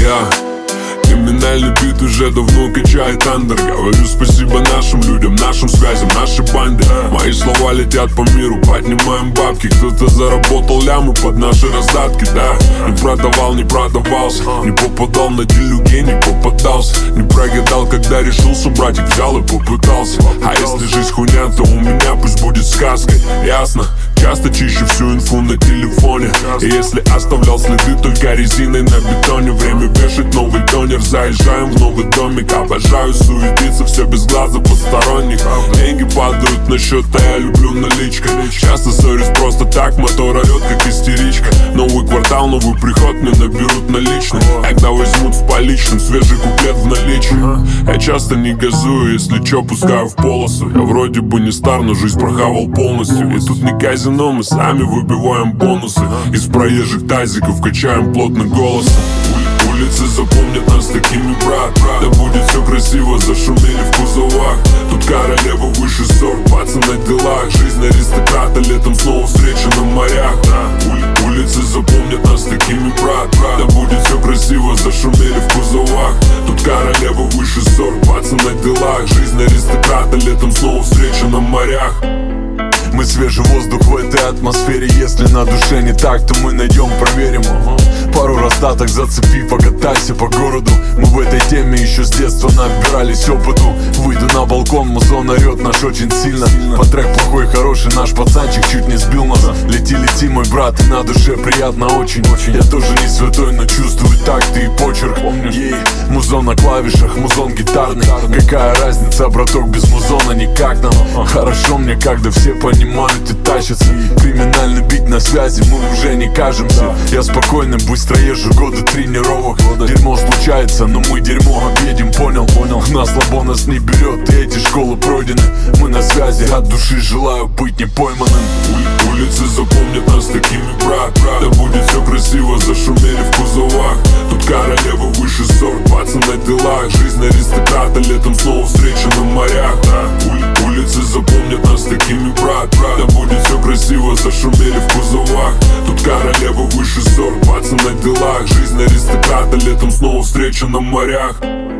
Криминальный бит уже давно качает андер. Говорю спасибо нашим людям, нашим связям, нашей банде. Мои слова летят по миру, поднимаем бабки. Кто-то заработал лямы под наши раздатки, да. Не продавал, не продавался, не попадал на делюге, не попадался. Не прогадал, когда решился, братик взял и попытался. А если жизнь хуйня, то у меня пусть будет сказкой, ясно? Часто чищу всю инфу на телефоне. И если оставлял следы только резиной на бетоне, время вешать новый тонер. Заезжаем в новый домик. Обожаю суетиться, все без глаза посторонних. Деньги падают на счет, а я люблю наличкой. Часто ссорюсь просто так, мотор орет как истеричка. Новый квартал, новый приход, мне наберут наличных. Когда возьмут с поличным, свежий куплет в наличии. Я часто не газую, если чё, пускаю в полосу. Я вроде бы не стар, но жизнь прохавал полностью. И тут не казино, мы сами выбиваем бонусы. Из проезжих тазиков качаем плотно голосом. Улицы запомнят нас такими, брат. Да будет все красиво, зашумели в кузовах. Тут королева выше сорт, пацан на делах. Жизнь аристократа, летом снова встреча на морях. Улицы запомнят нас такими, брат. Да будет все красиво, зашумели в кузовах. Тут королева выше сорт, пацан на делах. Жизнь аристократа, летом снова встреча на морях. Мы свежий воздух в этой атмосфере. Если на душе не так, то мы найдем, проверим. Пару раздаток зацепи, покатайся по городу. Мы в этой теме еще с детства набирались опыту. Выйду на балкон, музон орет наш очень сильно. По трек плохой, хороший, наш пацанчик чуть не сбил нас. Лети, лети, мой брат, и на душе приятно очень. Я тоже не святой, но чувствую такты и почерк. Музон на клавишах, музон гитарный. Какая разница, браток, без музона никак нам. Хорошо мне, когда все понимают и тащатся. Криминальный бит на связи, мы уже не кажемся. Я спокойный, быстро езжу, годы тренировок. Дерьмо случается, но мы дерьмо объедем, понял? На слабо нас не берет, и эти школы пройдены. Мы на связи, от души желаю быть не пойманным. Улицы запомнят нас такими, брат. Да будет все красиво, зашумели в кузовах. Тут королева выше сорт, пацан на делах. Жизнь аристократа, летом снова встреча на морях. Улицы запомнят нас такими, брат. Да будет все красиво, зашумели в кузовах. Тут королева выше сорт, пацан на делах. Жизнь аристократа, летом снова встреча на морях.